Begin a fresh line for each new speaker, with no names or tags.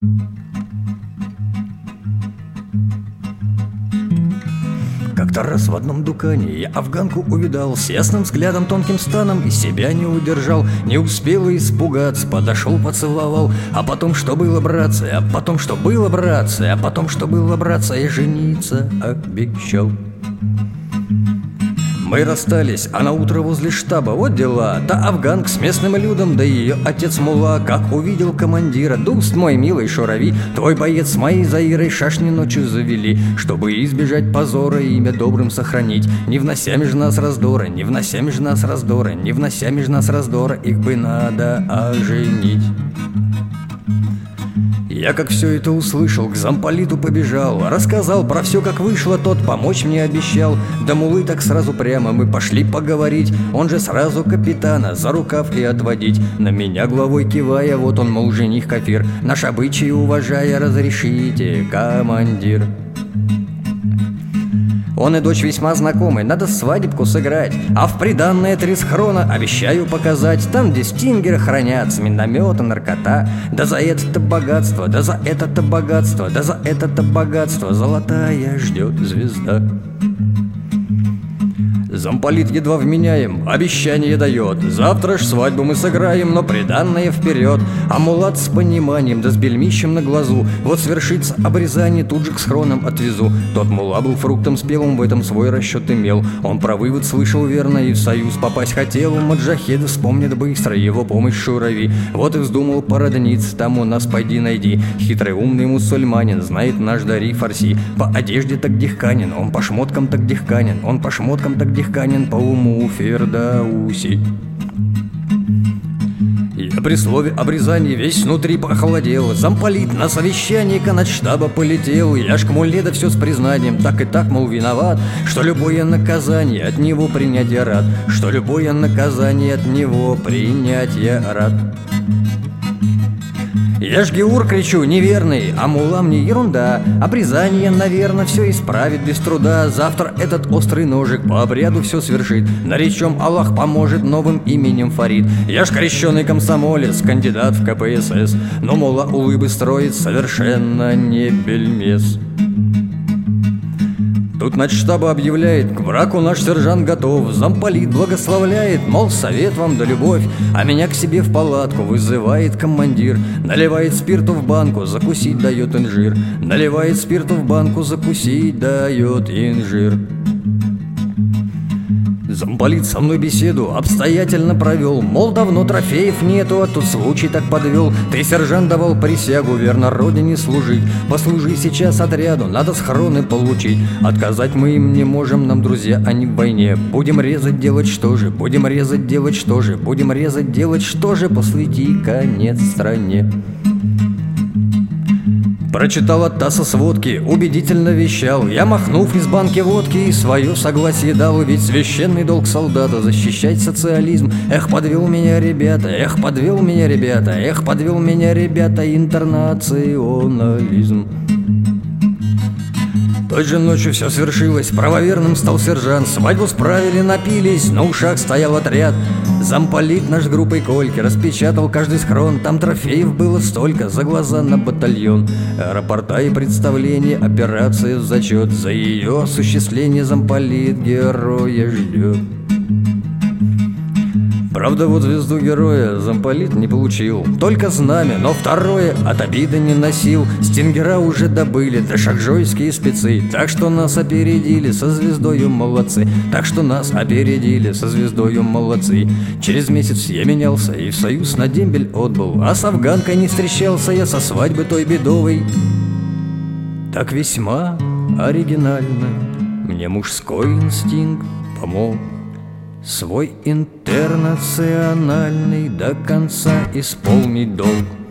Как-то раз в одном дукане я афганку увидал, с ясным взглядом, тонким станом, и себя не удержал. Не успела испугаться, подошел, поцеловал. А потом что было, братцы, а потом что было, братцы, а потом что было, братцы, я жениться обещал. Мы расстались, а на утро возле штаба вот дела. Та афганка с местным людом, да ее отец мулла. Как увидел командира: дуст мой, милый шурави, твой боец с моей Заирой шашни ночью завели, чтобы избежать позора и имя добрым сохранить. Не внося меж нас раздора, не внося меж нас раздора, не внося меж нас раздора, их бы надо оженить. Я, как все это услышал, к замполиту побежал, рассказал про все, как вышло, тот помочь мне обещал. Да мулы так сразу прямо мы пошли поговорить, он же сразу капитана за рукав и отводить. На меня головой кивая, вот он, мол, жених Кафир, наш обычай уважая, разрешите, командир. Он и дочь весьма знакомы, надо свадебку сыграть, а в приданное 3 схрона обещаю показать. Там, где стингеры хранятся, минометы, наркота. Да за это-то богатство, да за это-то богатство, да за это-то богатство золотая ждет звезда. Замполит едва вменяем, обещание дает: завтра ж свадьбу мы сыграем, но приданное вперед. А мулат с пониманием, да с бельмищем на глазу: вот свершится обрезание, тут же к схронам отвезу. Тот мула был фруктом спелым, в этом свой расчет имел. Он про вывод слышал верно и в союз попасть хотел. Маджахеда вспомнит быстро его помощь шурави. Вот и вздумал породниться, там у нас пойди найди. Хитрый умный мусульманин, знает наш Дари Фарси. По одежде так дихканин, он по шмоткам так дихканин, он по шмоткам так дихканин, по уму Фердауси. Я при слове обрезания весь внутри похолодел. Замполит на совещание канатштаба полетел. Я ж к мулле да все с признанием, так и так, мол, виноват, что любое наказание от него принять я рад, что любое наказание от него принять я рад. Я ж Геур кричу, неверный, а мулла мне ерунда. Обрезание, наверное, все исправит без труда. Завтра этот острый ножик по обряду все свершит. Наречем Аллах поможет новым именем Фарид. Я ж крещеный комсомолец, кандидат в КПСС, но мулла улыбы строит совершенно не бельмес. Тут начштаба объявляет: к браку наш сержант готов. Замполит благословляет, мол, совет вам да любовь. А меня к себе в палатку вызывает командир. Наливает спирту в банку, закусить дает инжир. Наливает спирту в банку, закусить дает инжир. Замполит со мной беседу обстоятельно провел, мол, давно трофеев нету, а тут случай так подвел. Ты, сержант, давал присягу верно родине служить. Послужи сейчас отряду, надо схроны получить. Отказать мы им не можем, нам друзья, они в войне. Будем резать, делать что же, будем резать, делать что же, будем резать, делать что же, посвяти конец стране. Прочитал от ТАССа сводки, убедительно вещал. Я, махнув из банки водки, свое согласие дал. Ведь священный долг солдата — защищать социализм. Эх, подвел меня, ребята, эх, подвел меня, ребята, эх, подвел меня, ребята, интернационализм. Той же ночью все свершилось, правоверным стал сержант. Свадьбу справили, напились, на ушах стоял отряд. Замполит наш группой Кольки распечатал каждый схрон. Там трофеев было столько, за глаза на батальон. Рапорта и представления, операция в зачет. За ее осуществление замполит героя ждет. Правда, вот звезду героя замполит не получил, только знамя, но второе от обиды не носил. Стингера уже добыли, да шахжойские спецы, так что нас опередили, со звездою молодцы. Так что нас опередили, со звездою молодцы. Через месяц я менялся и в союз на дембель отбыл, а с афганкой не встречался я со свадьбы той бедовой. Так весьма оригинально мне мужской инстинкт помог свой интернациональный до конца исполнить долг.